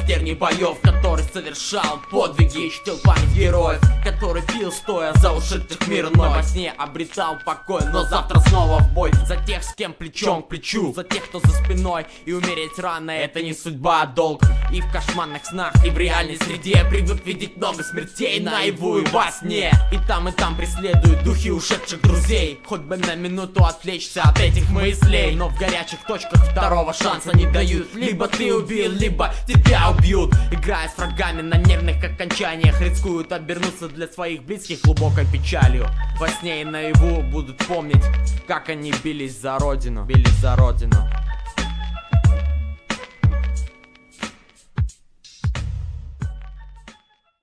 характерней боев, который совершал подвиги, чтил память героев, который пил стоя за ушедших мир иной. Во сне обретал покой, но завтра снова в бой. За тех, с кем плечом к плечу, за тех, кто за спиной. И умереть рано — это не судьба, а долг. И в кошмарных снах, и в реальной среде привык видеть много смертей наяву и во сне. И там преследуют духи ушедших друзей, хоть бы на минуту отвлечься от этих мыслей. Но в горячих точках второго шанса не дают. Либо ты убил, либо тебя убьют. Играя с врагами на нервных окончаниях, рискуют обернуться для своих близких глубокой печалью. Во сне и наяву будут помнить, как они бились за родину. Бились за родину.